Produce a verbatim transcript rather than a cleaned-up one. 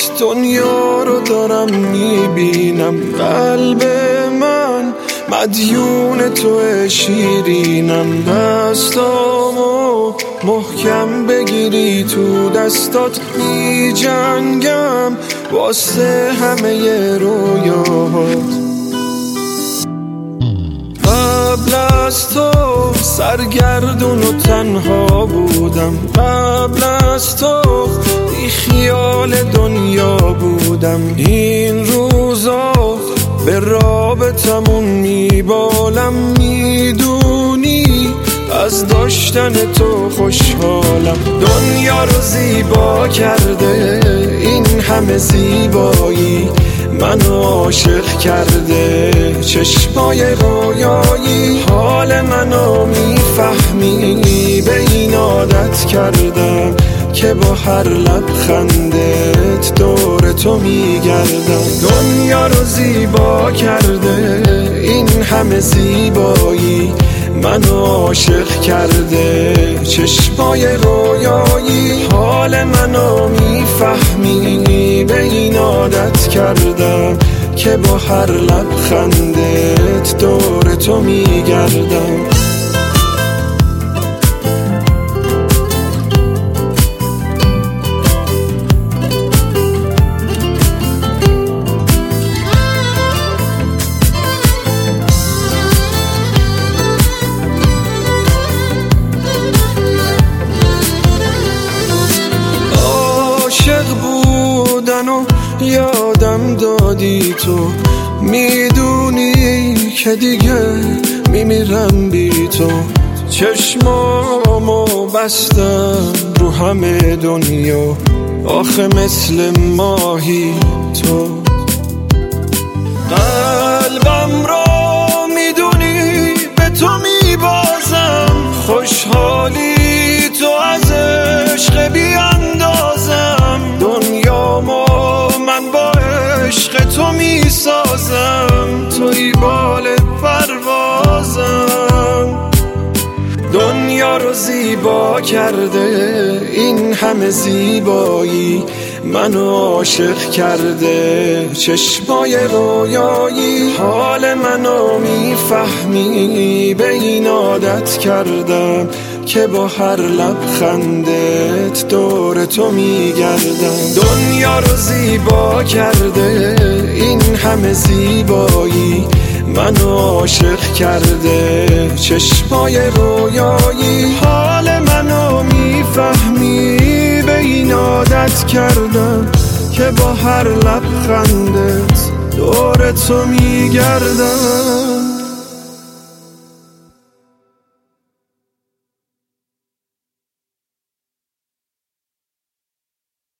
دنیا رو دارم میبینم، قلب من مدیون تو شیرینم. دستامو محکم بگیری تو دستات، می جنگم واسه همه رویاهات. قبل از تو سرگردون و تنها بودم، قبل از تو بی خیال دنیا بودم. این روزا به رابطمون میبالم، میدونی از داشتن تو خوشحالم. دنیا رو زیبا کرده این همه زیبایی، منو عاشق کرده چشمای رویایی. حال منو میفهمی، به این عادت کردم که با هر لبخندت دور تو میگردم. دنیا رو زیبا کرده این همه زیبایی، منو عاشق کرده چشمای رویایی. حال منو میفهمی، به این عادت کردم که با هر لبخندت دور تو میگردم. عاشق بودن و یادم دادی تو، میدونی که دیگه میمیرم بی تو. چشمامو بستم رو همه دنیا، آخه مثل ماهی تو. قلبم را میدونی به تو میبازم، خوشحالی تو از عشق بیاندازم. دنیامو من با عشق تو میسازم، توی بال پروازم. دنیا رو زیبا کرده این همه زیبایی، منو عاشق کرده چشمای رویایی. حال منو میفهمی، به این عادت کردم که با هر لبخندت دور تو میگردم. دنیا رو زیبا کرده این همه زیبایی، منو عاشق کرده چشمای رویایی. حال منو میفهمی، به این عادت کردم که با هر لبخندت دور تو میگردم.